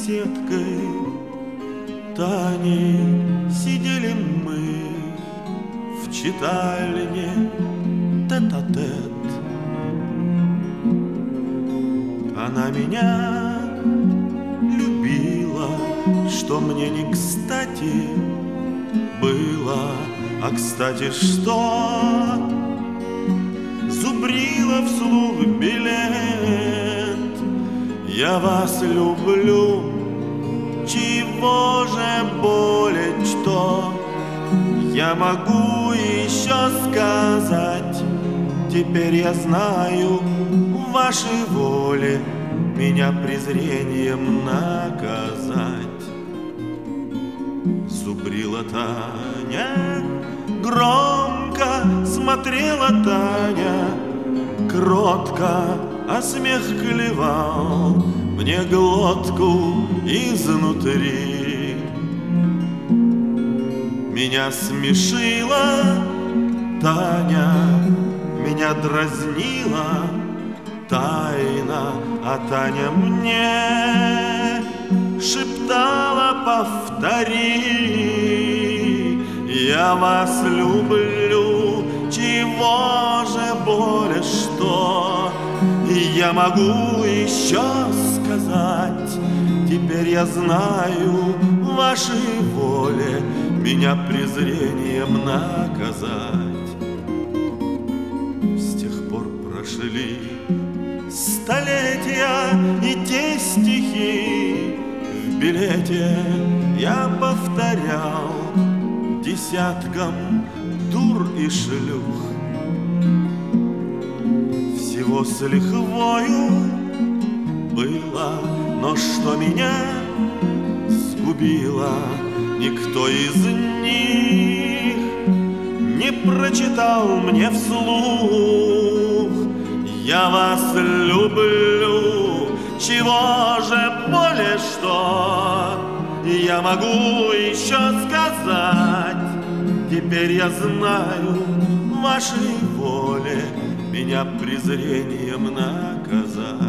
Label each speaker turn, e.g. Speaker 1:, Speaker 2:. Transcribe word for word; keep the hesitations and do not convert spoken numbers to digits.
Speaker 1: соседкой Таней сидели мы в читальне тет-а-тет. Она меня любила, что мне не кстати было. А кстати, что зубрила вслух билет. Я вас люблю, чего же более, что я могу еще сказать? Теперь я знаю, в вашей воле меня презрением наказать. Зубрила Таня, громко смотрела Таня, кротко, а смех клевал мне глотку изнутри. Меня смешила Таня, меня дразнила тайна, а Таня мне шептала: повтори, я вас люблю, чего же более, что я могу еще сказать? Теперь я знаю, в вашей воле меня презрением наказать. С тех пор прошли столетия, и те стихи в билете я повторял десяткам дур и шлюх. Всего с лихвою было, но что меня сгубило, никто из них не прочитал мне вслух. Я вас люблю, чего же более, что я могу еще сказать? Теперь я знаю, в вашей воле меня презрением наказать.